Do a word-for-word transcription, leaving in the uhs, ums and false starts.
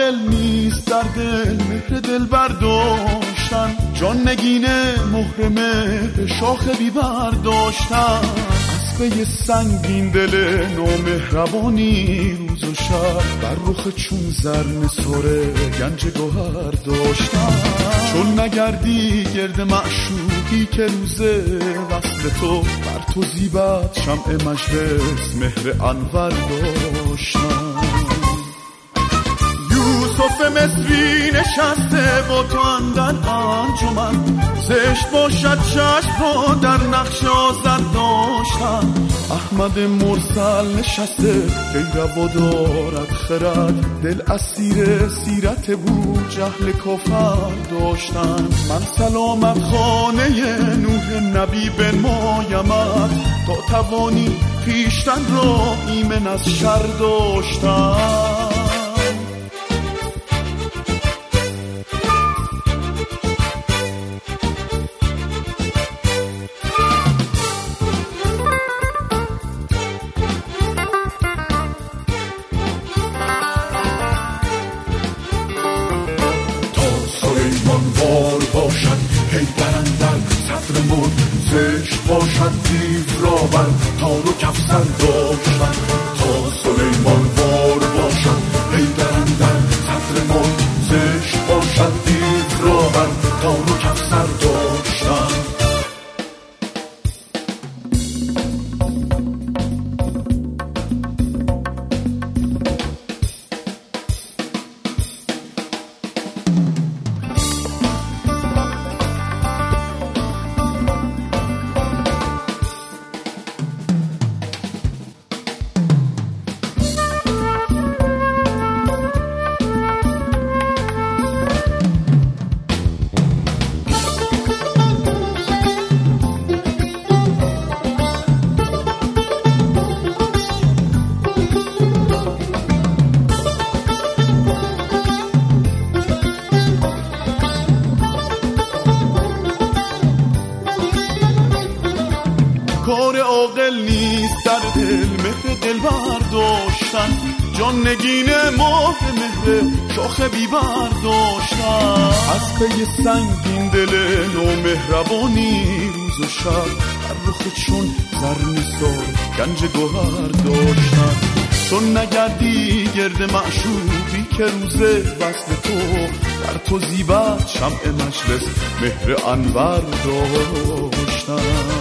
عاقل نیست در دل مهر دل برداشتن، جان نگینه محرمه به شاخ بی برداشتن. اسبه سنگین دل نامهربانی روز و شب بر رخ چون زر نثاره گنج گوهر داشتن. چون نگردی گرد معشوقی که روزه وصل تو بر تو زیبت شمع مجلس مهر انور داشتن. یوسف مصری نشسته با تو اندر انجمن، زشت باشد چشم را در نقش آزد داشتن. احمد مرسل نشسته غیر و دارد خرد، دل اسیر سیرت بود جهل کافر داشتن. من سلامت خانه نوح نبی بنمایمت، تا توانی خویشتن را ایمن از شر داشتن. زشت باشد دیو را بر تار و کفسر داشتن، تا سلیمان وار باشد حیدر اندر صدر ملک. زشت باشد دیو را بر تار و کفسر داشتن. کار عاقل نیست در دل مهر دل برداشتن، جان نگینه ماه مهر شاخ بی برداشتن. از پی سنگین دل نامهربانی روز و شب بر رخ چون زر نثار گنج گوهر داشتن. چون نگردی گرد معشوقی که روزه وصل تو بر تو زیبت شمع مجلس مهر انور داشتن.